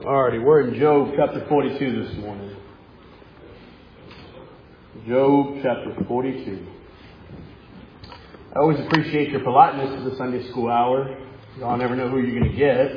Alrighty, we're in Job chapter 42 this morning. Job chapter 42. I always appreciate your politeness to the Sunday school hour. Y'all never know who you're going to get.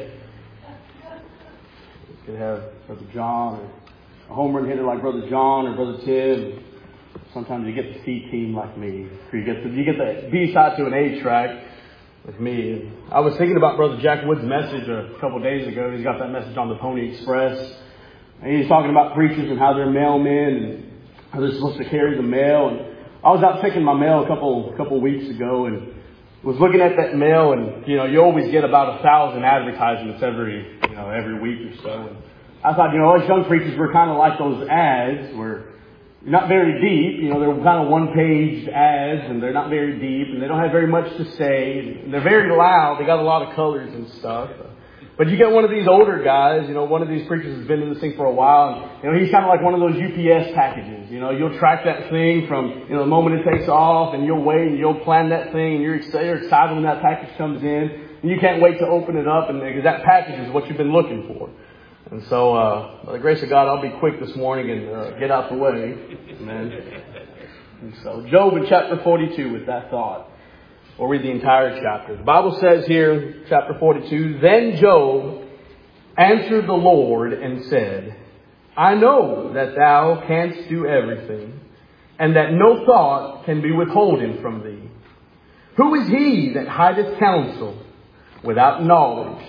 You could have Brother John, or a home run hitter like Brother John or Brother Tim. Sometimes you get the C team like me. Or you get the B side to an A track with me. I was thinking about Brother Jack Wood's message a couple of days ago. He's got that message on the Pony Express. And he's talking about preachers and how they're mailmen and how they're supposed to carry the mail. And I was out checking my mail a couple of weeks ago and was looking at that mail, and you always get about 1,000 advertisements every week or so. And I thought, us young preachers were kind of like those ads where not very deep, they're kind of one-page ads, and they're not very deep, and they don't have very much to say, and they're very loud. They got a lot of colors and stuff. But you get one of these older guys, one of these preachers has been in this thing for a while, and he's kind of like one of those UPS packages. You'll track that thing from the moment it takes off, and you'll wait and you'll plan that thing, and you're excited when that package comes in, and you can't wait to open it up, and because that package is what you've been looking for. And so, by the grace of God, I'll be quick this morning and get out the way. Amen. And so, Job in chapter 42 with that thought. We'll read the entire chapter. The Bible says here, chapter 42, Then Job answered the Lord and said, I know that thou canst do everything, and that no thought can be withholden from thee. Who is he that hideth counsel without knowledge?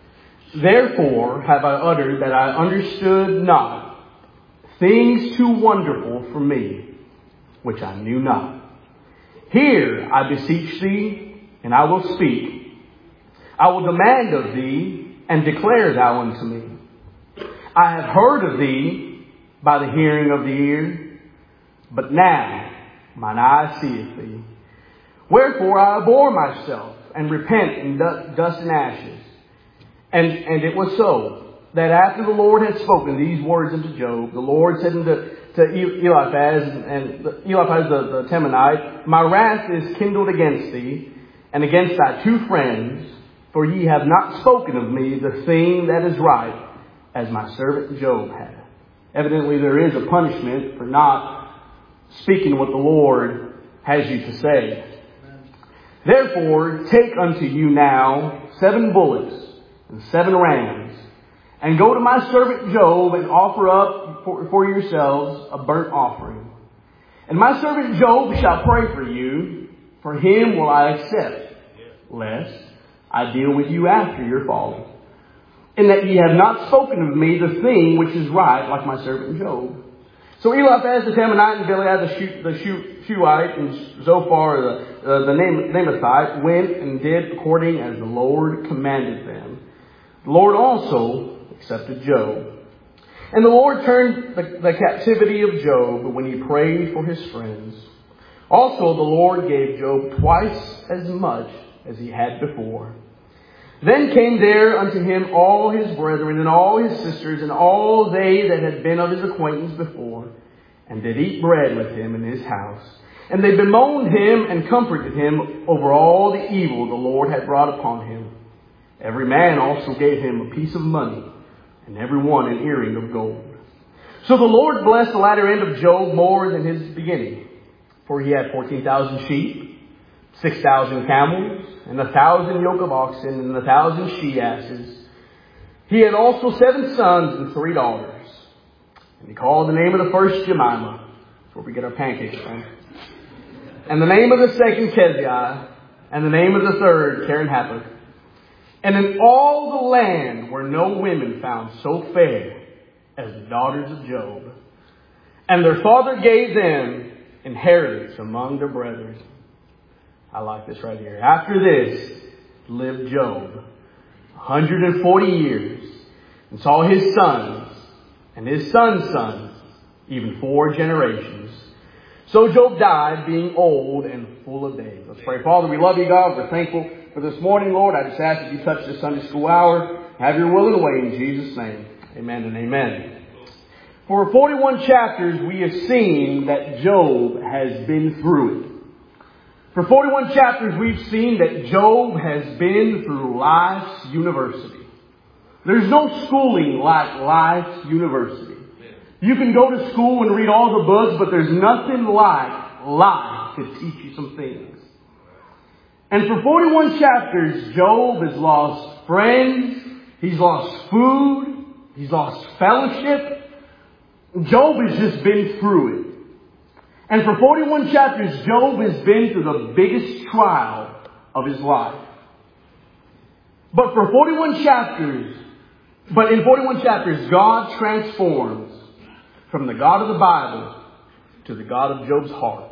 Therefore have I uttered that I understood not, things too wonderful for me, which I knew not. Hear, I beseech thee, and I will speak. I will demand of thee, and declare thou unto me. I have heard of thee by the hearing of the ear, but now mine eye seeth thee. Wherefore I abhor myself, and repent in dust and ashes. And it was so, that after the Lord had spoken these words unto Job, the Lord said unto Eliphaz, and Eliphaz the Temanite, My wrath is kindled against thee, and against thy two friends, for ye have not spoken of me the thing that is right, as my servant Job hath. Evidently there is a punishment for not speaking what the Lord has you to say. Therefore take unto you now 7 bullocks, and 7 rams, and go to my servant Job and offer up for yourselves a burnt offering. And my servant Job shall pray for you, for him will I accept, lest I deal with you after your falling, in that ye have not spoken of me the thing which is right, like my servant Job. So Eliphaz the Temanite and Bildad the Shuhite and Zophar the Naamathite went and did according as the Lord commanded them. The Lord also accepted Job. And the Lord turned the captivity of Job when he prayed for his friends. Also the Lord gave Job twice as much as he had before. Then came there unto him all his brethren and all his sisters and all they that had been of his acquaintance before, and did eat bread with him in his house. And they bemoaned him and comforted him over all the evil the Lord had brought upon him. Every man also gave him a piece of money, and every one an earring of gold. So the Lord blessed the latter end of Job more than his beginning. For he had 14,000 sheep, 6,000 camels, and 1,000 yoke of oxen, and 1,000 she-asses. He had also 7 sons and 3 daughters. And he called the name of the first Jemimah. That's where we get our pancakes from. And the name of the second Keziah. And the name of the third Karen-Happuch. And in all the land were no women found so fair as the daughters of Job. And their father gave them inheritance among their brethren. I like this right here. After this lived Job 140 years and saw his sons and his sons' sons, even 4 generations. So Job died, being old and full of days. Let's pray. Father, we love you, God. We're thankful for this morning, Lord. I just ask that you touch this Sunday school hour. Have your will and way in Jesus' name. Amen and amen. For 41 chapters, we have seen that Job has been through it. For 41 chapters, we've seen that Job has been through life's university. There's no schooling like Life's University. You can go to school and read all the books, but there's nothing like life to teach you some things. And for 41 chapters, Job has lost friends, he's lost food, he's lost fellowship. Job has just been through it. And for 41 chapters, Job has been through the biggest trial of his life. But in 41 chapters, God transforms from the God of the Bible to the God of Job's heart.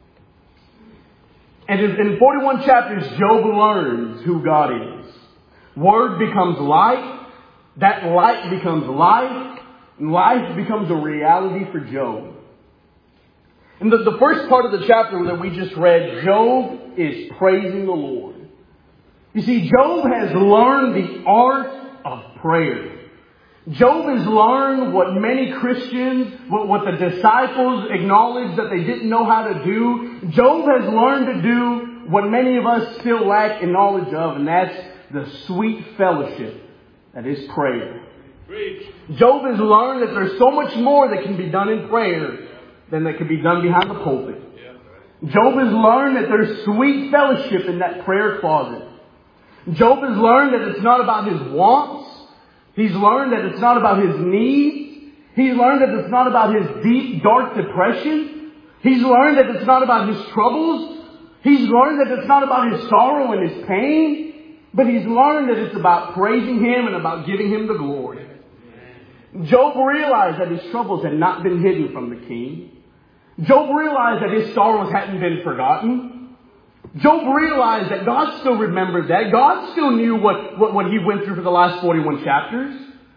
And in 41 chapters, Job learns who God is. Word becomes light. That light becomes life. And life becomes a reality for Job. And the first part of the chapter that we just read, Job is praising the Lord. You see, Job has learned the art of prayer. Job has learned what many Christians, what the disciples acknowledged that they didn't know how to do. Job has learned to do what many of us still lack in knowledge of, and that's the sweet fellowship that is prayer. Job has learned that there's so much more that can be done in prayer than that can be done behind the pulpit. Job has learned that there's sweet fellowship in that prayer closet. Job has learned that it's not about his wants. He's learned that it's not about his needs. He's learned that it's not about his deep, dark depression. He's learned that it's not about his troubles. He's learned that it's not about his sorrow and his pain. But he's learned that it's about praising Him and about giving Him the glory. Job realized that his troubles had not been hidden from the king. Job realized that his sorrows hadn't been forgotten. Job realized that God still remembered that. God still knew what he went through for the last 41 chapters.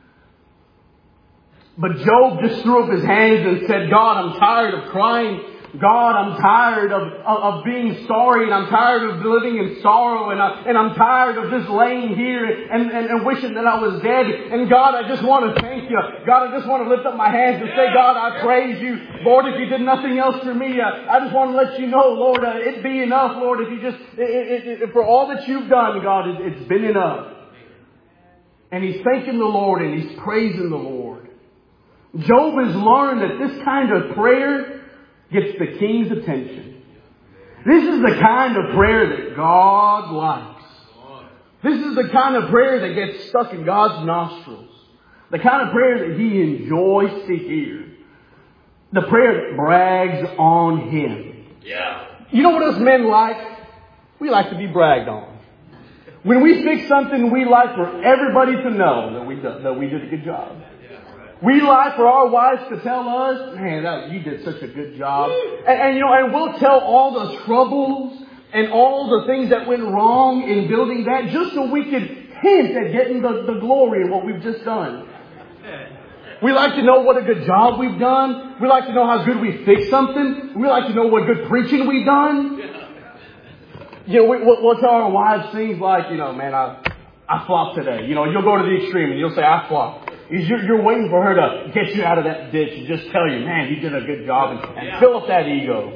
But Job just threw up his hands and said, God, I'm tired of crying. God, I'm tired of being sorry, and I'm tired of living in sorrow, and I'm tired of just laying here and wishing that I was dead. And God, I just want to thank you. God, I just want to lift up my hands and say, God, I praise you. Lord, if you did nothing else for me, I just want to let you know, Lord, it'd be enough, Lord, if you just, for all that you've done, God, it's been enough. And he's thanking the Lord and he's praising the Lord. Job has learned that this kind of prayer gets the king's attention. This is the kind of prayer that God likes. This is the kind of prayer that gets stuck in God's nostrils. The kind of prayer that He enjoys to hear. The prayer that brags on Him. Yeah. You know what us men like? We like to be bragged on. When we fix something, we like for everybody to know that we did a good job. We like for our wives to tell us, man, you did such a good job. And we'll tell all the troubles and all the things that went wrong in building that just so we could hint at getting the glory of what we've just done. We like to know what a good job we've done. We like to know how good we fixed something. We like to know what good preaching we've done. We'll tell our wives things like, man, I flopped today. You'll go to the extreme and you'll say, I flopped. You're waiting for her to get you out of that ditch and just tell you, man, you did a good job and fill up that ego.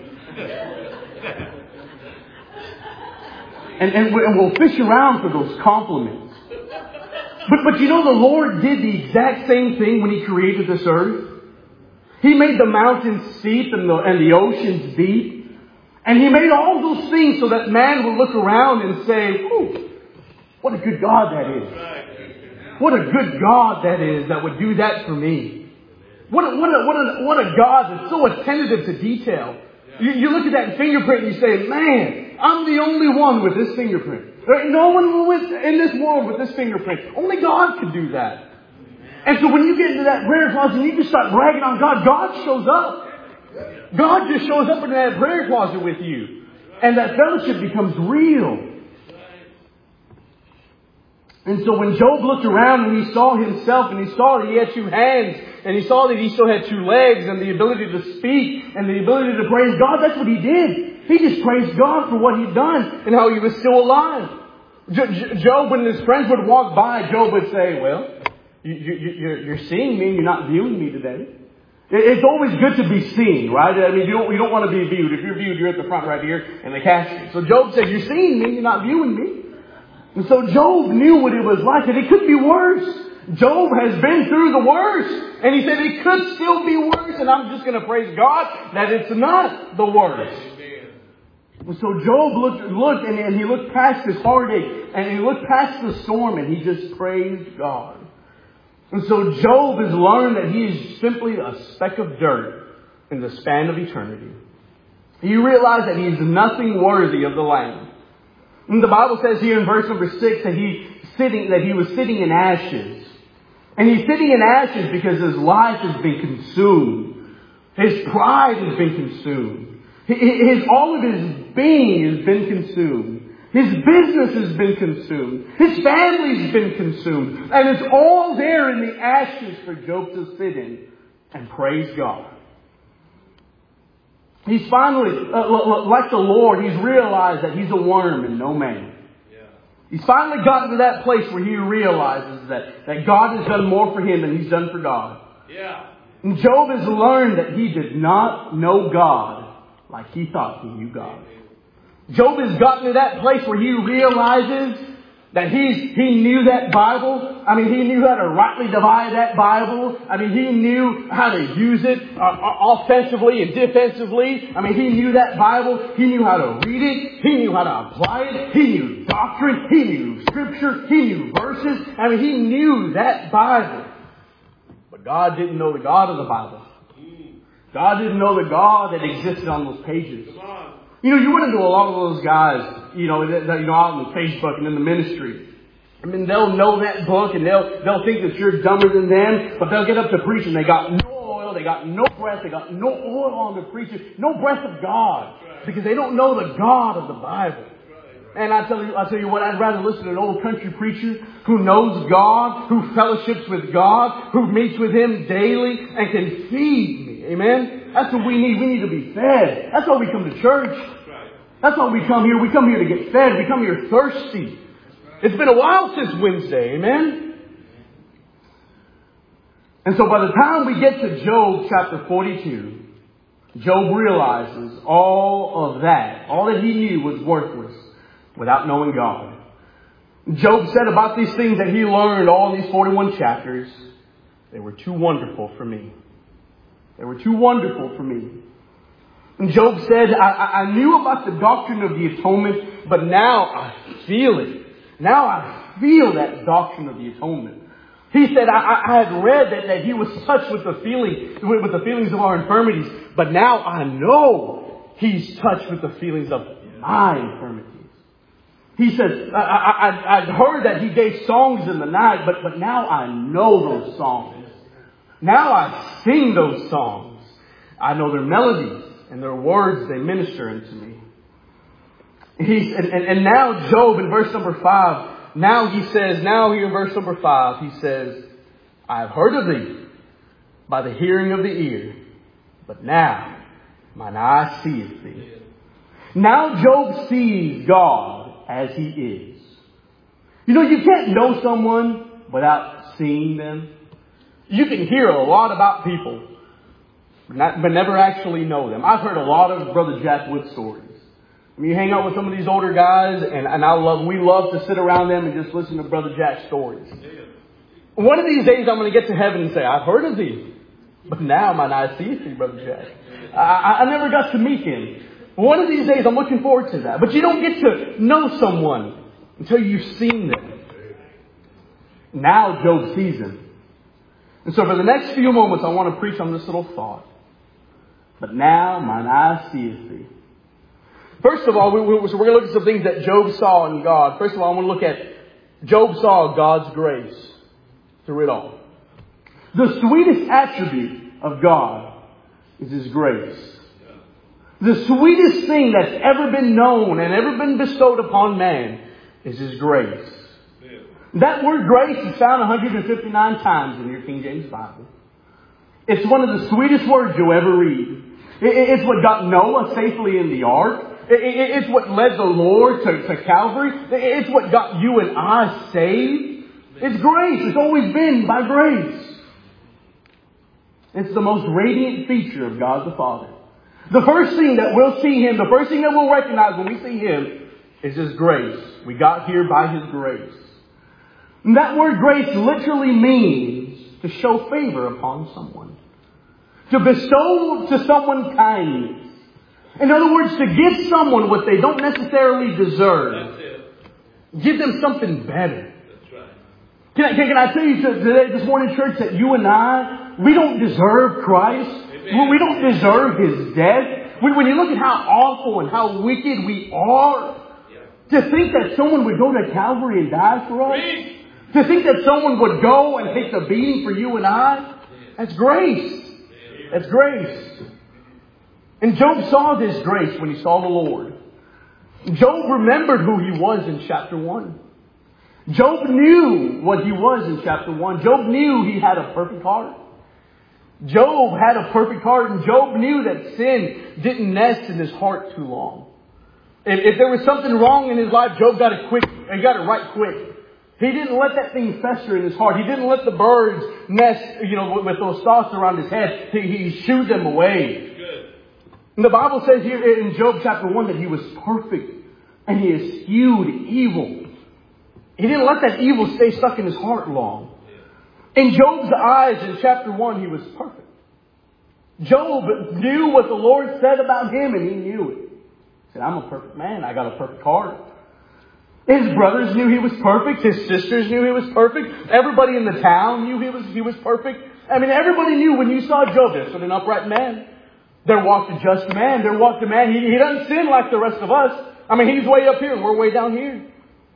And we'll fish around for those compliments. But the Lord did the exact same thing when He created this earth. He made the mountains steep and the oceans deep. And He made all those things so that man would look around and say, "Ooh, what a good God that is. What a good God that is that would do that for me. What a God that's so attentive to detail." You look at that fingerprint and you say, man, I'm the only one with this fingerprint. There ain't no one in this world with this fingerprint. Only God could do that. And so when you get into that prayer closet and you just start bragging on God, God shows up. God just shows up in that prayer closet with you. And that fellowship becomes real. And so when Job looked around and he saw himself and he saw that he had 2 hands and he saw that he still had 2 legs and the ability to speak and the ability to praise God, that's what he did. He just praised God for what he'd done and how he was still alive. Job, when his friends would walk by, Job would say, well, you're seeing me and you're not viewing me today. It's always good to be seen, right? I mean, you don't want to be viewed. If you're viewed, you're at the front right here in the casket. So Job said, you're seeing me, you're not viewing me. And so Job knew what it was like, and it could be worse. Job has been through the worst. And he said it could still be worse. And I'm just going to praise God that it's not the worst. And so Job looked and he looked past his heartache. And he looked past the storm and he just praised God. And so Job has learned that he is simply a speck of dirt in the span of eternity. He realized that he is nothing worthy of the Lamb. And the Bible says here in verse number 6 that he was sitting in ashes. And he's sitting in ashes because his life has been consumed. His pride has been consumed. All of his being has been consumed. His business has been consumed. His family's been consumed. And it's all there in the ashes for Job to sit in and praise God. He's finally, like the Lord, he's realized that he's a worm and no man. He's finally gotten to that place where he realizes that God has done more for him than he's done for God. Yeah. And Job has learned that he did not know God like he thought he knew God. Job has gotten to that place where he realizes that he knew that Bible. I mean, he knew how to rightly divide that Bible. I mean, he knew how to use it offensively and defensively. I mean, he knew that Bible. He knew how to read it. He knew how to apply it. He knew doctrine. He knew Scripture. He knew verses. I mean, he knew that Bible. But God didn't know the God of the Bible. God didn't know the God that existed on those pages. You know, you run into a lot of those guys, out on Facebook and in the ministry. I mean, they'll know that book and they'll think that you're dumber than them, but they'll get up to preach and they got no oil, they got no breath, they got no oil on the preacher, no breath of God, because they don't know the God of the Bible. And I tell you what, I'd rather listen to an old country preacher who knows God, who fellowships with God, who meets with Him daily and can feed me. Amen? That's what we need. We need to be fed. That's why we come to church. That's why we come here. We come here to get fed. We come here thirsty. It's been a while since Wednesday. Amen? And so by the time we get to Job chapter 42, Job realizes all that he knew was worthless without knowing God. Job said about these things that he learned all in these 41 chapters, they were too wonderful for me. They were too wonderful for me. And Job said, I knew about the doctrine of the atonement, but now I feel it. Now I feel that doctrine of the atonement. He said, I had read that he was touched with the feelings of our infirmities, but now I know He's touched with the feelings of my infirmities. He says, I'd heard that He gave songs in the night, but now I know those songs. Now I sing those songs. I know their melodies and their words, they minister unto me. And now Job in verse number 5, now here in verse number 5, he says, I have heard of thee by the hearing of the ear, but now mine eye seeth thee. Now Job sees God as He is. You know, you can't know someone without seeing them. You can hear a lot about people, but never actually know them. I've heard a lot of Brother Jack Wood stories. I mean, you hang out with some of these older guys, and we love to sit around them and just listen to Brother Jack's stories. One of these days I'm going to get to heaven and say, I've heard of thee, but now mine eye seeth thee, Brother Jack. I never got to meet him. One of these days I'm looking forward to that. But you don't get to know someone until you've seen them. Now Job sees him. And so for the next few moments I want to preach on this little thought. But now mine eye seeth thee. First of all, we're going to look at some things that Job saw in God. First of all, I want to look at Job saw God's grace through it all. The sweetest attribute of God is His grace. The sweetest thing that's ever been known and ever been bestowed upon man is His grace. That word grace is found 159 times in your King James Bible. It's one of the sweetest words you'll ever read. It's what got Noah safely in the ark. It's what led the Lord to Calvary. It's what got you and I saved. It's grace. It's always been by grace. It's the most radiant feature of God the Father. The first thing that we'll see Him, the first thing that we'll recognize when we see Him is His grace. We got here by His grace. And that word grace literally means to show favor upon someone. To bestow to someone kindness. In other words, to give someone what they don't necessarily deserve. Give them something better. Can I tell you today, this morning, church, that you and I, we don't deserve Christ. Amen. We don't deserve His death. When you look at how awful and how wicked we are, to think that someone would go to Calvary and die for us, to think that someone would go and take the beating for you and I, that's grace. That's grace. And Job saw this grace when he saw the Lord. Job remembered who he was in chapter 1. Job knew what he was in chapter 1. Job knew he had a perfect heart. Job had a perfect heart, and Job knew that sin didn't nest in his heart too long. If there was something wrong in his life, Job got it quick. He got it right quick. He didn't let that thing fester in his heart. He didn't let the birds nest, with those thoughts around his head. He shooed them away. And the Bible says here in Job chapter 1 that he was perfect and he eschewed evil. He didn't let that evil stay stuck in his heart long. In Job's eyes in chapter 1, he was perfect. Job knew what the Lord said about him, and he knew it. He said, I'm a perfect man. I got a perfect heart. His brothers knew he was perfect. His sisters knew he was perfect. Everybody in the town knew he was perfect. I mean, everybody knew when you saw Job, there stood an upright man. There walked a just man. There walked a man. He doesn't sin like the rest of us. I mean, he's way up here and we're way down here.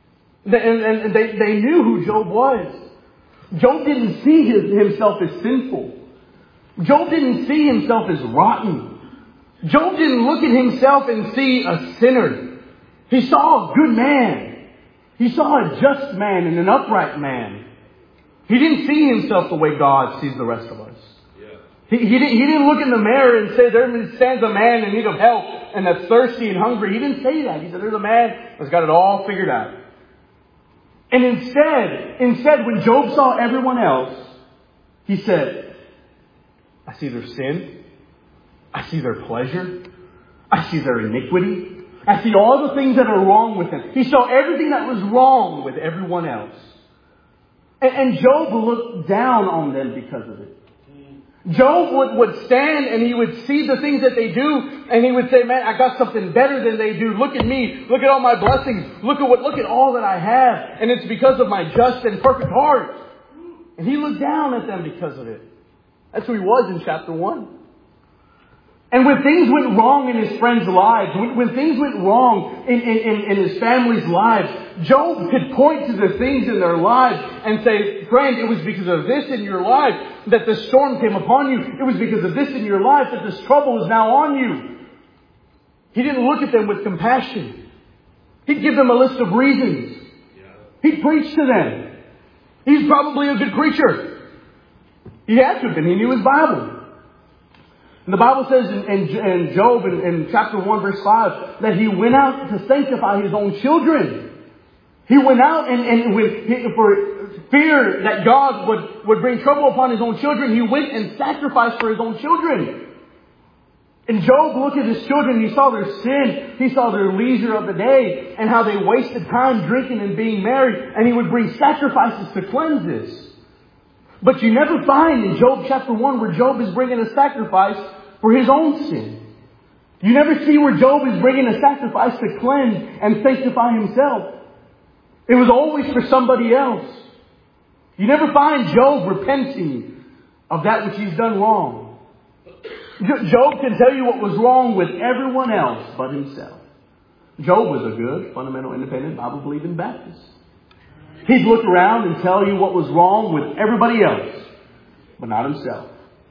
And they knew who Job was. Job didn't see himself as sinful. Job didn't see himself as rotten. Job didn't look at himself and see a sinner. He saw a good man. He saw a just man and an upright man. He didn't see himself the way God sees the rest of us. He didn't look in the mirror and say, there stands a man in need of help and that's thirsty and hungry. He didn't say that. He said, there's a man that's got it all figured out. And instead, when Job saw everyone else, he said, I see their sin. I see their pleasure. I see their iniquity. I see all the things that are wrong with them. He saw everything that was wrong with everyone else. And Job looked down on them because of it. Job would stand and he would see the things that they do and he would say, man, I got something better than they do. Look at me. Look at all my blessings. Look at all that I have. And it's because of my just and perfect heart. And he looked down at them because of it. That's who he was in chapter 1. And when things went wrong in his friends' lives, when things went wrong in his family's lives, Job could point to the things in their lives and say, friend, it was because of this in your life that the storm came upon you. It was because of this in your life that this trouble is now on you. He didn't look at them with compassion. He'd give them a list of reasons. He'd preach to them. He's probably a good preacher. He had to have been. He knew his Bible. And the Bible says in Job in chapter 1 verse 5 that he went out to sanctify his own children. He went out and for fear that God would bring trouble upon his own children, he went and sacrificed for his own children. And Job looked at his children, he saw their sin, he saw their leisure of the day, and how they wasted time drinking and being merry, and he would bring sacrifices to cleanse this. But you never find in Job chapter 1 where Job is bringing a sacrifice for his own sin. You never see where Job is bringing a sacrifice to cleanse and sanctify himself. It was always for somebody else. You never find Job repenting of that which he's done wrong. Job can tell you what was wrong with everyone else but himself. Job was a good, fundamental, independent, Bible-believing Baptist. He'd look around and tell you what was wrong with everybody else, but not himself.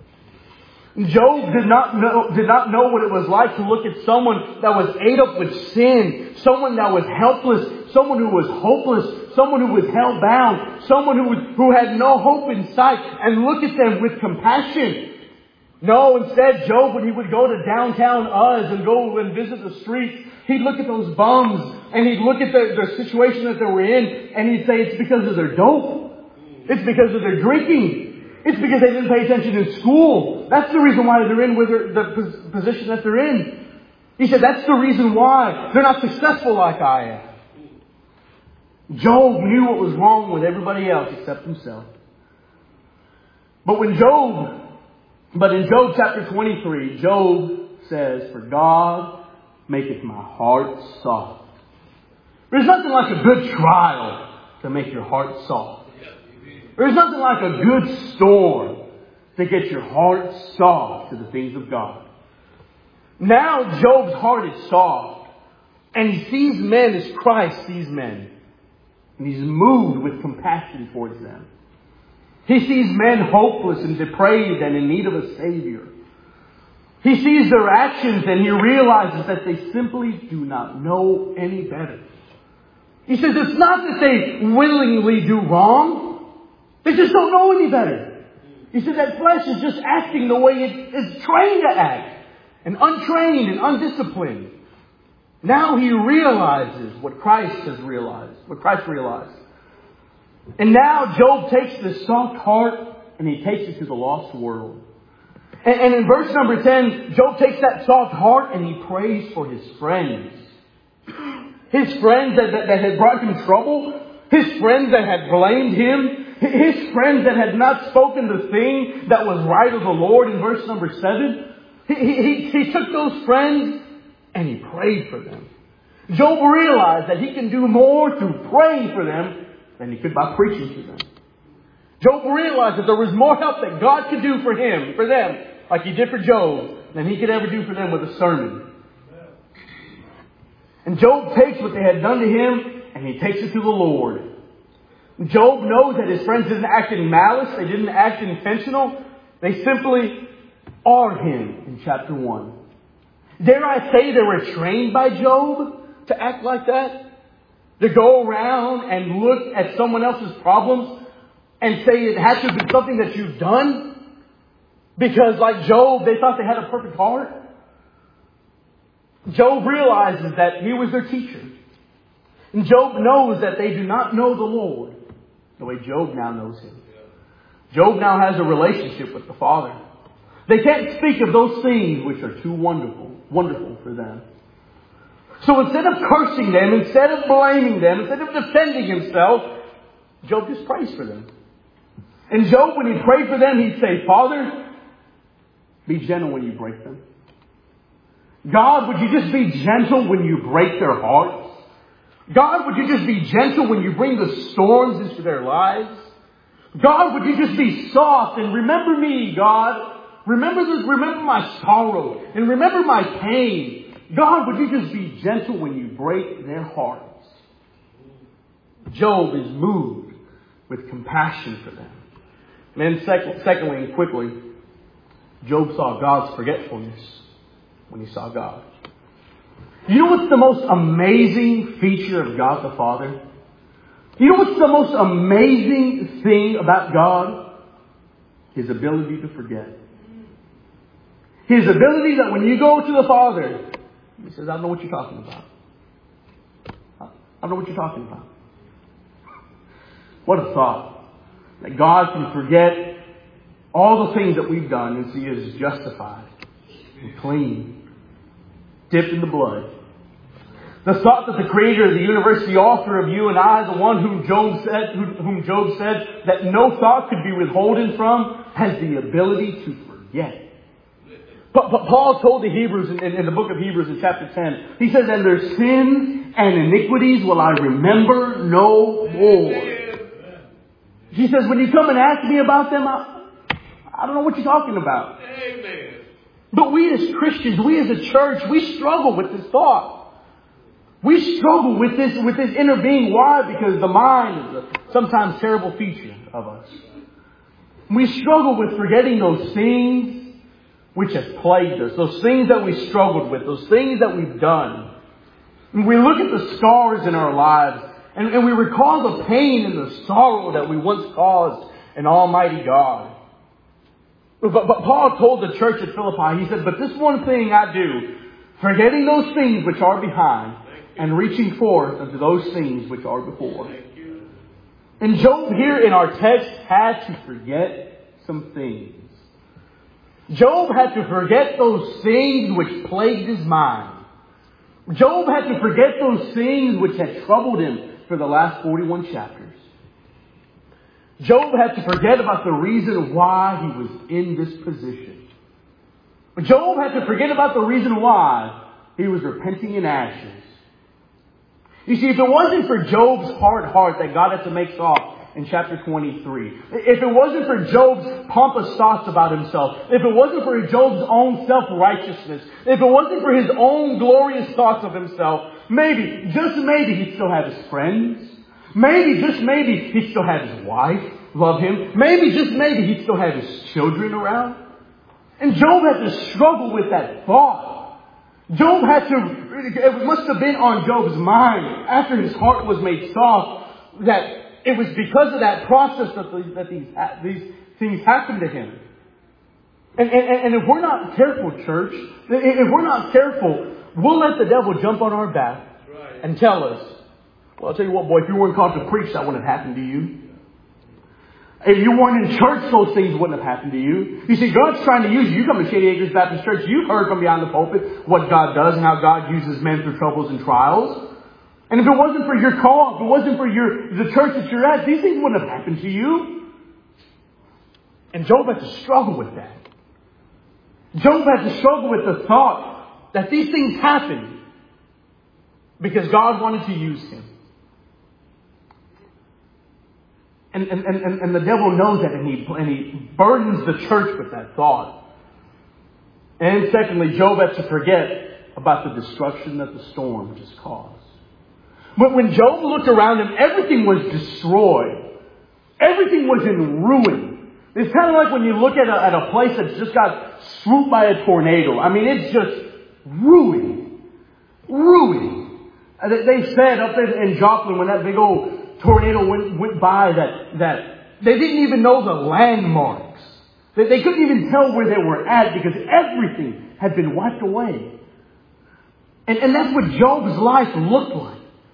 Job did not know what it was like to look at someone that was ate up with sin, someone that was helpless, someone who was hopeless, someone who was hell-bound, someone who had no hope in sight, and look at them with compassion. No, instead, Job, when he would go to downtown Uz and go and visit the streets, he'd look at those bums and he'd look at the situation that they were in and he'd say it's because of their dope. It's because of their drinking. It's because they didn't pay attention in school. That's the reason why they're in the position that they're in. He said that's the reason why they're not successful like I am. Job knew what was wrong with everybody else except himself. But in Job chapter 23, Job says, "For God maketh my heart soft." There's nothing like a good trial to make your heart soft. There's nothing like a good storm to get your heart soft to the things of God. Now Job's heart is soft, and he sees men as Christ sees men. And he's moved with compassion towards them. He sees men hopeless and depraved and in need of a Savior. He sees their actions and he realizes that they simply do not know any better. He says it's not that they willingly do wrong. They just don't know any better. He said that flesh is just acting the way it is trained to act. And untrained and undisciplined. Now he realizes what Christ realized. And now Job takes this soft heart and he takes it to the lost world. And in verse number 10, Job takes that soft heart and he prays for his friends. His friends that had brought him trouble. His friends that had blamed him. His friends that had not spoken the thing that was right of the Lord in verse number 7. He took those friends and he prayed for them. Job realized that he can do more through praying for them than he could by preaching to them. Job realized that there was more help that God could do for them, like he did for Job, than he could ever do for them with a sermon. And Job takes what they had done to him and he takes it to the Lord. Job knows that his friends didn't act in malice. They didn't act intentional. They simply are him in chapter 1. Dare I say they were trained by Job to act like that? To go around and look at someone else's problems and say it had to have been something that you've done? Because like Job, they thought they had a perfect heart. Job realizes that he was their teacher. And Job knows that they do not know the Lord the way Job now knows him. Job now has a relationship with the Father. They can't speak of those things which are too wonderful for them. So instead of cursing them, instead of blaming them, instead of defending himself, Job just prays for them. And Job, when he prayed for them, he'd say, "Father, be gentle when you break them. God, would you just be gentle when you break their hearts? God, would you just be gentle when you bring the storms into their lives? God, would you just be soft and remember me, God? Remember my sorrow and remember my pain. God, would you just be gentle when you break their hearts?" Job is moved with compassion for them. And then secondly and quickly, Job saw God's forgetfulness when he saw God. You know what's the most amazing feature of God the Father? You know what's the most amazing thing about God? His ability to forget. His ability that when you go to the Father, he says, "I don't know what you're talking about. I don't know what you're talking about." What a thought. That God can forget all the things that we've done and see us justified and clean, dipped in the blood. The thought that the Creator of the universe, the author of you and I, the one whom Job said that no thought could be withholden from, has the ability to forget. But Paul told the Hebrews in the book of Hebrews in chapter 10, he says, "And their sins and iniquities will I remember no more." He says, when you come and ask me about them, I don't know what you're talking about. Amen. But we as Christians, we as a church, we struggle with this thought. We struggle with this inner being. Why? Because the mind is a sometimes terrible feature of us. We struggle with forgetting those things which have plagued us, those things that we struggled with, those things that we've done. And we look at the scars in our lives and we recall the pain and the sorrow that we once caused an almighty God. But Paul told the church at Philippi, he said, "But this one thing I do, forgetting those things which are behind and reaching forth unto those things which are before." And Job here in our text had to forget some things. Job had to forget those things which plagued his mind. Job had to forget those things which had troubled him for the last 41 chapters. Job had to forget about the reason why he was in this position. Job had to forget about the reason why he was repenting in ashes. You see, if it wasn't for Job's hard heart that God had to make soft in chapter 23, if it wasn't for Job's pompous thoughts about himself, if it wasn't for Job's own self-righteousness, if it wasn't for his own glorious thoughts of himself, maybe, just maybe, he'd still have his friends. Maybe, just maybe, he'd still have his wife love him. Maybe, just maybe, he'd still have his children around. And Job had to struggle with that thought. Job had to, it must have been on Job's mind after his heart was made soft that it was because of that process that these things happened to him. And if we're not careful, church, if we're not careful, we'll let the devil jump on our back and tell us, well, I'll tell you what, boy, if you weren't called to preach, that wouldn't have happened to you. If you weren't in church, those things wouldn't have happened to you. You see, God's trying to use you. You come to Shady Acres Baptist Church. You've heard from behind the pulpit what God does and how God uses men through troubles and trials. And if it wasn't for your call, if it wasn't for the church that you're at, these things wouldn't have happened to you. And Job had to struggle with that. Job had to struggle with the thought that these things happened because God wanted to use him. And the devil knows that, and he burdens the church with that thought. And secondly, Job had to forget about the destruction that the storm just caused. But when Job looked around him, everything was destroyed. Everything was in ruin. It's kind of like when you look at a place that's just got swooped by a tornado. I mean, it's just ruined. Ruined. They said up in Joplin when that big old tornado went by that they didn't even know the landmarks. They couldn't even tell where they were at because everything had been wiped away. And that's what Job's life looked like.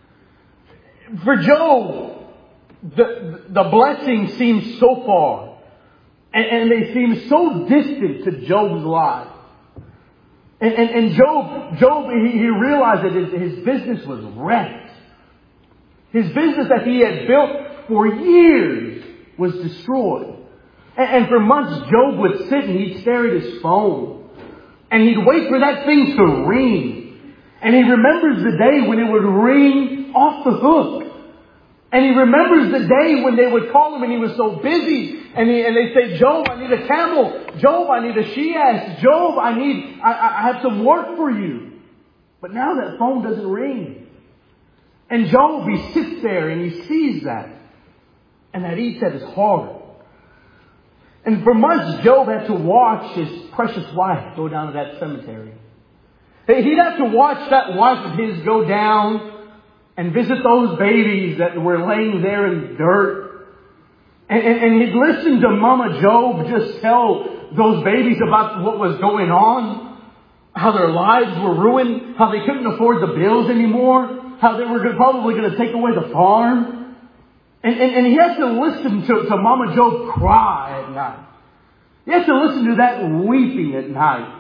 For Job, the blessings seemed so far. And they seemed so distant to Job's life. And Job, he realized that his business was wrecked. His business that he had built for years was destroyed. And for months, Job would sit and he'd stare at his phone. And he'd wait for that thing to ring. And he remembers the day when it would ring off the hook. And he remembers the day when they would call him and he was so busy. And they'd say, Job, I need a camel. Job, I need a she-ass. Job, I have some work for you. But now that phone doesn't ring. And Job, he sits there and he sees that. And that eats at his heart. And for months, Job had to watch his precious wife go down to that cemetery. He'd have to watch that wife of his go down and visit those babies that were laying there in the dirt. And he'd listen to Mama Job just tell those babies about what was going on. How their lives were ruined. How they couldn't afford the bills anymore. How they were probably going to take away the farm. And he has to listen to Mama Job cry at night. He has to listen to that weeping at night.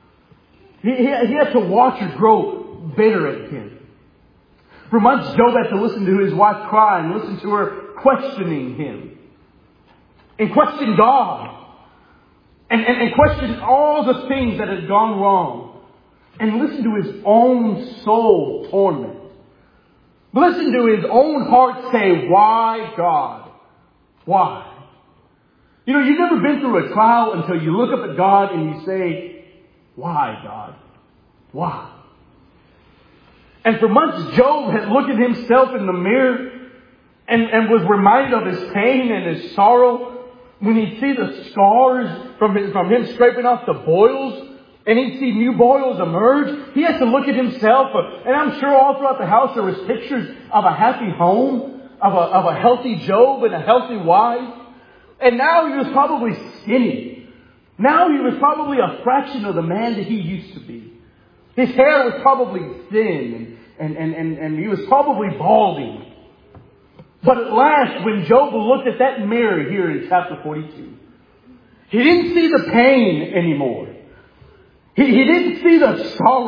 He has to watch her grow bitter at him. For months, Job had to listen to his wife cry and listen to her questioning him. And question God. And question all the things that had gone wrong. And listen to his own soul torment. Listen to his own heart say, why God? Why? You know, you've never been through a trial until you look up at God and you say, why God? Why? And for months, Job had looked at himself in the mirror and was reminded of his pain and his sorrow when he'd see the scars from him scraping off the boils. And he'd see new boils emerge. He has to look at himself. And I'm sure all throughout the house there was pictures of a happy home, of a healthy Job and a healthy wife. And now he was probably skinny. Now he was probably a fraction of the man that he used to be. His hair was probably thin and he was probably balding. But at last, when Job looked at that mirror here in chapter 42, he didn't see the pain anymore. He didn't see the sorrow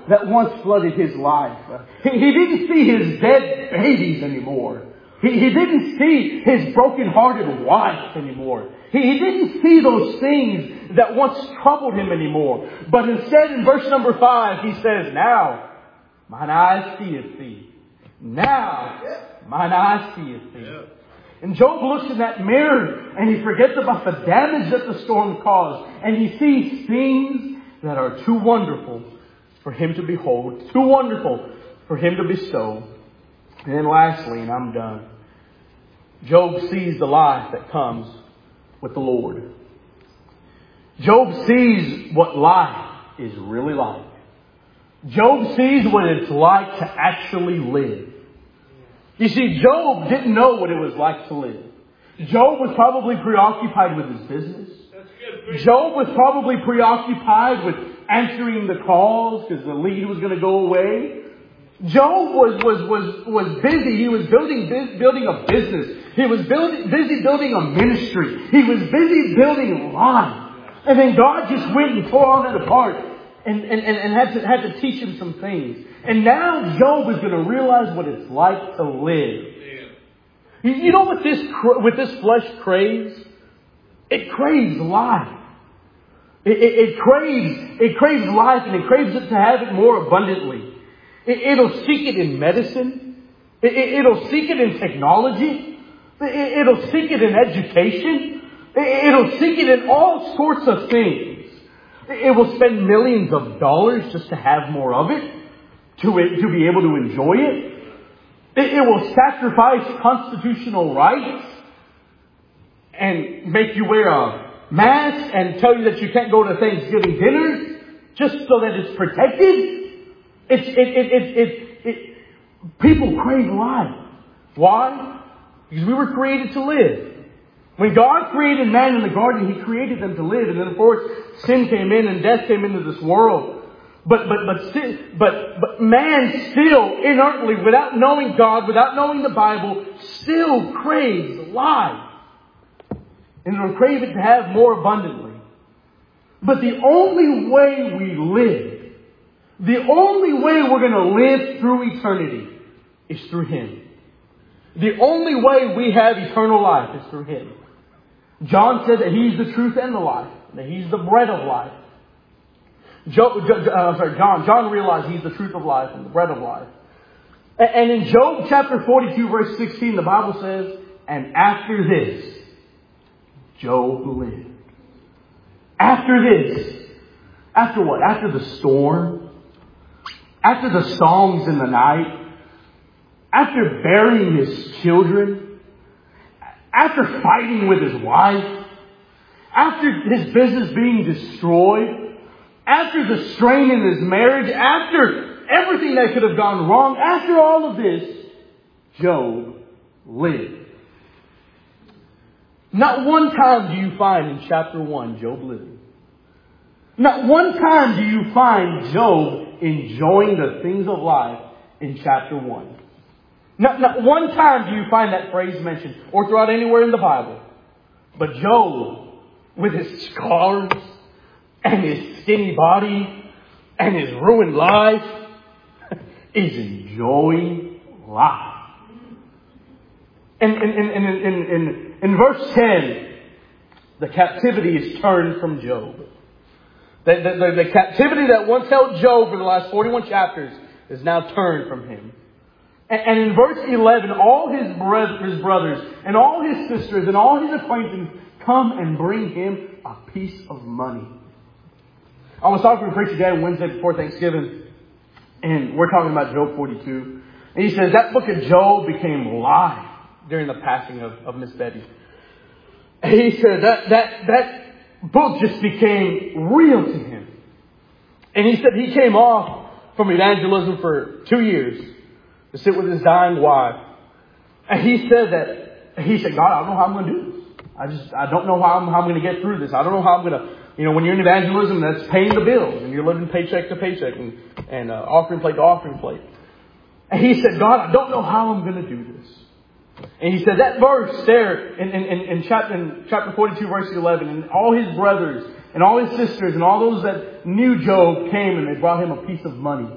that once flooded his life. He didn't see his dead babies anymore. He didn't see his broken-hearted wife anymore. He didn't see those things that once troubled him anymore. But instead, in verse number 5, he says, now mine eyes seeth thee. Now mine eyes seeth thee. And Job looks in that mirror and he forgets about the damage that the storm caused. And he sees things that are too wonderful for him to behold, too wonderful for him to bestow. And then lastly, and I'm done, Job sees the life that comes with the Lord. Job sees what life is really like. Job sees what it's like to actually live. You see, Job didn't know what it was like to live. Job was probably preoccupied with his business. Job was probably preoccupied with answering the calls because the lead was going to go away. Job was busy. He was building a business. He was busy building a ministry. He was busy building life. And then God just went and tore all that apart and had to teach him some things. And now Job is going to realize what it's like to live. You know what this flesh craves? It craves life. It craves life, and it craves it to have it more abundantly. It'll seek it in medicine. It'll seek it in technology. It'll seek it in education. It'll seek it in all sorts of things. It will spend millions of dollars just to have more of it, to be able to enjoy it. It will sacrifice constitutional rights and make you wear a mask and tell you that you can't go to Thanksgiving dinners just so that it's protected. People crave life. Why? Because we were created to live. When God created man in the garden, He created them to live. And then of course, sin came in and death came into this world. But man still inertly, without knowing God, without knowing the Bible, still craves life. And it'll crave it to have more abundantly. But the only way we live, the only way we're going to live through eternity is through Him. The only way we have eternal life is through Him. John said that He's the truth and the life, that He's the bread of life. John realized He's the truth of life and the bread of life. And in Job chapter 42 verse 16, the Bible says, and after this, Job lived. After this. After what? After the storm. After the songs in the night. After burying his children. After fighting with his wife. After his business being destroyed. After the strain in his marriage. After everything that could have gone wrong. After all of this, Job lived. Not one time do you find in chapter 1 Job living. Not one time do you find Job enjoying the things of life in chapter 1. Not one time do you find that phrase mentioned or throughout anywhere in the Bible. But Job, with his scars and his skinny body and his ruined life, is enjoying life. And in verse 10, the captivity is turned from Job. The captivity that once held Job for the last 41 chapters is now turned from him. And in verse 11, all his brothers and all his sisters and all his acquaintances come and bring him a piece of money. I was talking to a preacher dad Wednesday before Thanksgiving, and we're talking about Job 42. And he says that book of Job became live during the passing of Miss Betty. And he said that book just became real to him. And he said he came off from evangelism for 2 years to sit with his dying wife. And he said, God, I don't know how I'm going to do this. I don't know how I'm going to get through this. I don't know how I'm going to, when you're in evangelism, that's paying the bills and you're living paycheck to paycheck and offering plate to offering plate. And he said, God, I don't know how I'm going to do this. And he said that verse there in chapter 42, verse 11, and all his brothers and all his sisters and all those that knew Job came and they brought him a piece of money.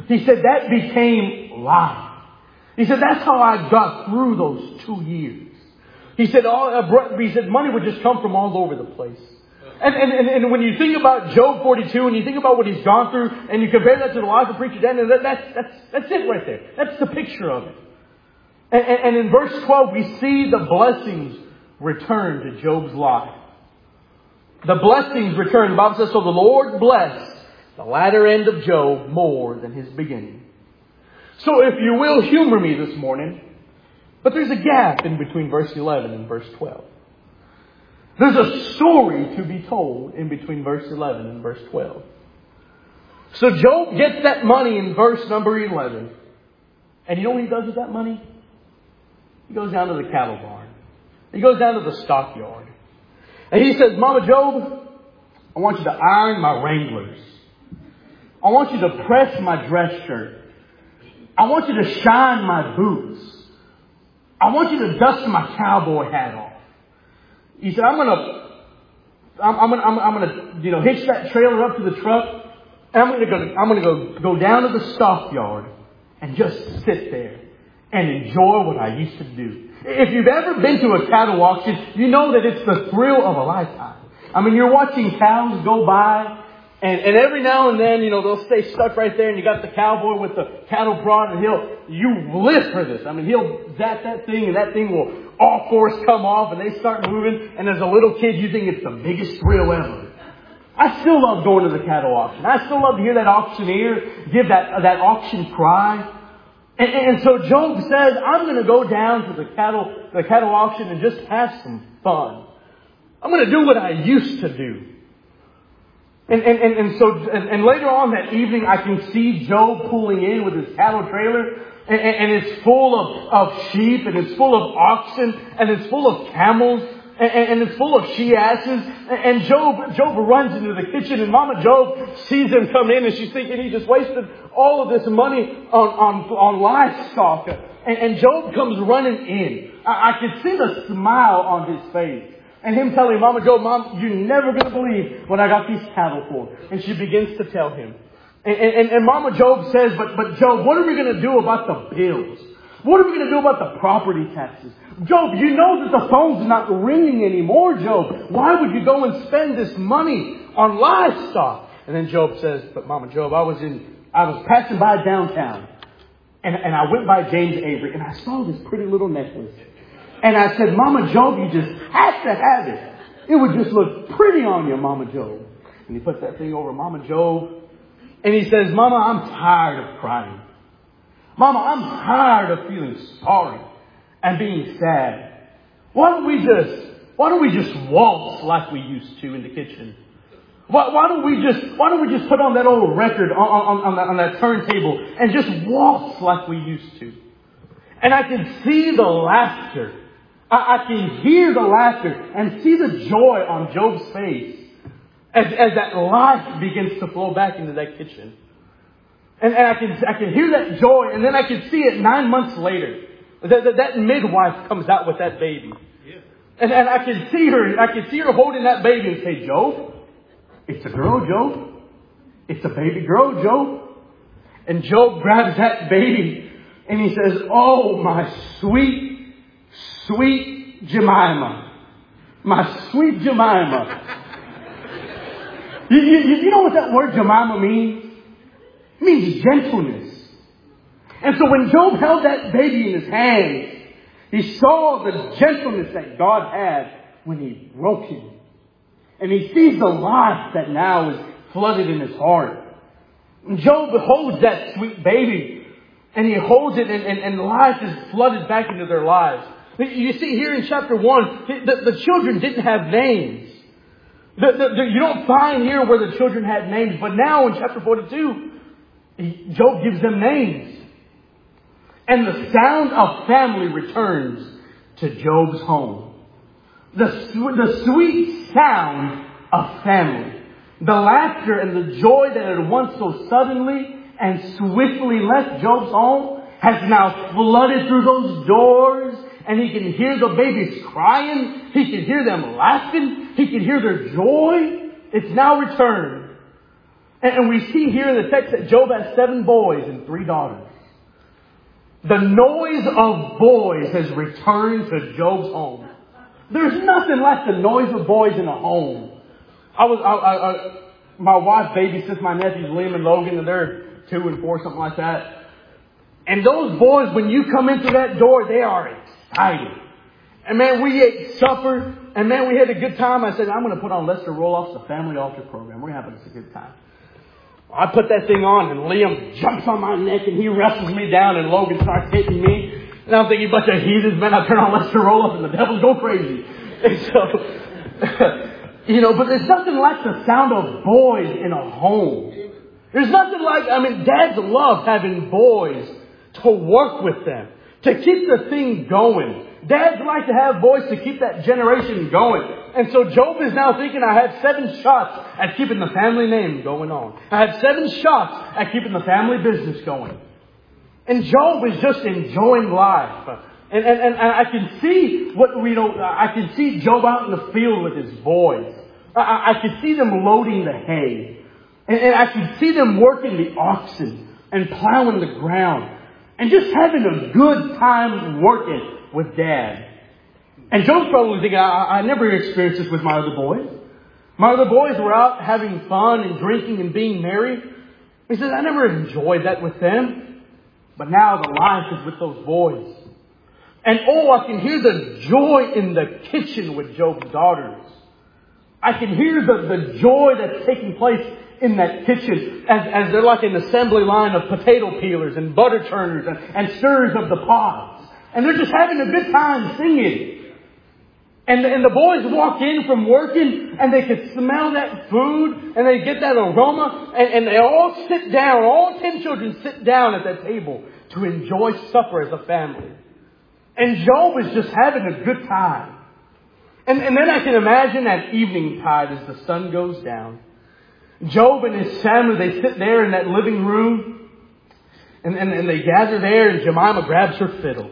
He said, that became life. He said, that's how I got through those 2 years. He said, money would just come from all over the place. And when you think about Job 42 and you think about what he's gone through and you compare that to the life of Preacher Dan, that's it right there. That's the picture of it. And in verse 12, we see the blessings return to Job's life. The blessings return. The Bible says, so the Lord blessed the latter end of Job more than his beginning. So if you will, humor me this morning, but there's a gap in between verse 11 and verse 12. There's a story to be told in between verse 11 and verse 12. So Job gets that money in verse number 11. And you know what he does with that money? He goes down to the cattle barn. He goes down to the stockyard. And he says, Mama Job, I want you to iron my Wranglers. I want you to press my dress shirt. I want you to shine my boots. I want you to dust my cowboy hat off. He said, I'm gonna hitch that trailer up to the truck, and I'm gonna go down to the stockyard and just sit there and enjoy what I used to do. If you've ever been to a cattle auction, you know that it's the thrill of a lifetime. I mean, you're watching cows go by, and every now and then, they'll stay stuck right there, and you got the cowboy with the cattle prod, and you live for this. I mean, he'll zap that thing, and that thing will all force come off, and they start moving, and as a little kid, you think it's the biggest thrill ever. I still love going to the cattle auction. I still love to hear that auctioneer give that auction cry. And so Job says, I'm going to go down to the cattle auction and just have some fun. I'm going to do what I used to do. And later on that evening, I can see Job pulling in with his cattle trailer, and it's full of sheep, and it's full of oxen, and it's full of camels, and it's full of she-asses. And Job runs into the kitchen, and Mama Job sees him come in, and she's thinking he just wasted all of this money on livestock. And Job comes running in. I can see the smile on his face. And him telling Mama Job, Mom, you're never going to believe what I got these cattle for. And she begins to tell him. And Mama Job says, but Job, what are we going to do about the bills? What are we going to do about the property taxes? Job, you know that the phone's not ringing anymore, Job. Why would you go and spend this money on livestock? And then Job says, but Mama Job, I was passing by downtown. And I went by James Avery and I saw this pretty little necklace. And I said, Mama Job, you just have to have it. It would just look pretty on you, Mama Job. And he puts that thing over Mama Job. And he says, Mama, I'm tired of crying. Mama, I'm tired of feeling sorry and being sad. Why don't we just waltz like we used to in the kitchen? Why don't we just put on that old record on that turntable and just waltz like we used to? And I can see the laughter. I can hear the laughter and see the joy on Job's face as that life begins to flow back into that kitchen. And I can hear that joy, and then I can see it 9 months later. That midwife comes out with that baby. Yeah. And I can see her holding that baby and say, Job, it's a girl, Job. It's a baby girl, Job. And Job grabs that baby and he says, oh, my sweet, sweet Jemima. My sweet Jemima. You know what that word Jemima means? It means gentleness. And so when Job held that baby in his hands, he saw the gentleness that God had when he broke him. And he sees the life that now is flooded in his heart. And Job holds that sweet baby, and he holds it, and life is flooded back into their lives. You see here in chapter 1, the children didn't have names. You don't find here where the children had names, but now in chapter 42, Job gives them names. And the sound of family returns to Job's home. The sweet sound of family. The laughter and the joy that had once so suddenly and swiftly left Job's home has now flooded through those doors. And he can hear the babies crying. He can hear them laughing. He can hear their joy. It's now returned. And we see here in the text that Job has 7 boys and 3 daughters. The noise of boys has returned to Job's home. There's nothing like the noise of boys in a home. My wife babysits my nephews Liam and Logan, and they're 2 and 4, something like that. And those boys, when you come into that door, they are excited. And man, we ate supper, and man, we had a good time. I said, I'm going to put on Lester Roloff's The Family Altar Program. We're having a good time. I put that thing on, and Liam jumps on my neck, and he wrestles me down, and Logan starts hitting me. And I'm thinking, bunch of heathens, man. I turn on Lester Roloff, and the devils go crazy. And so, but there's nothing like the sound of boys in a home. There's nothing like, dads love having boys to work with them, to keep the thing going. Dads like to have boys to keep that generation going. And so Job is now thinking, I have 7 shots at keeping the family name going on. I have 7 shots at keeping the family business going. And Job is just enjoying life. And I can see I can see Job out in the field with his boys. I can see them loading the hay. And I can see them working the oxen and plowing the ground. And just having a good time working with Dad. And Job's probably thinking, I never experienced this with my other boys. My other boys were out having fun and drinking and being merry. He says, I never enjoyed that with them. But now the life is with those boys. And I can hear the joy in the kitchen with Job's daughters. I can hear the joy that's taking place in that kitchen as they're like an assembly line of potato peelers and butter churners and stirrers of the pods. And they're just having a good time singing. And the boys walk in from working and they can smell that food and they get that aroma and they all sit down, all 10 children sit down at that table to enjoy supper as a family. And Job is just having a good time. And then I can imagine at evening tide as the sun goes down. Job and his family, they sit there in that living room and they gather there and Jemima grabs her fiddle.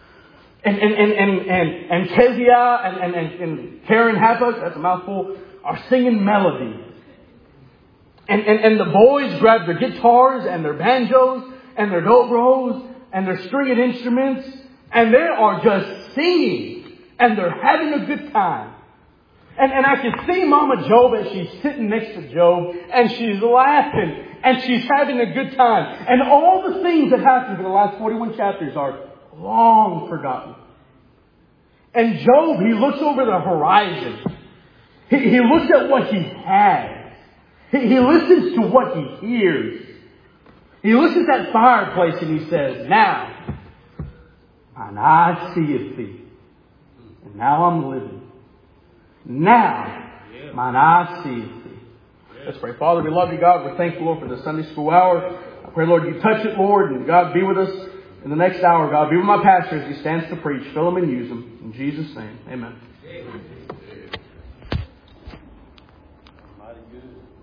And Kezia and Karen Happuk, that's a mouthful, are singing melodies. And the boys grab their guitars and their banjos and their dobros and their stringed instruments. And they are just singing. And they're having a good time. And I can see Mama Job as she's sitting next to Job. And she's laughing. And she's having a good time. And all the things that happened in the last 41 chapters are long forgotten. And Job, he looks over the horizon. He looks at what he has. He listens to what he hears. He looks at that fireplace and he says, now, mine eye seeth thee. And now I'm living. Now, mine eye seeth thee. Let's pray. Father, we love you, God. We're thankful, Lord, for the Sunday school hour. I pray, Lord, you touch it, Lord, and God, be with us in the next hour. God, be with my pastor as he stands to preach. Fill him and use him. In Jesus' name, amen. Mighty good.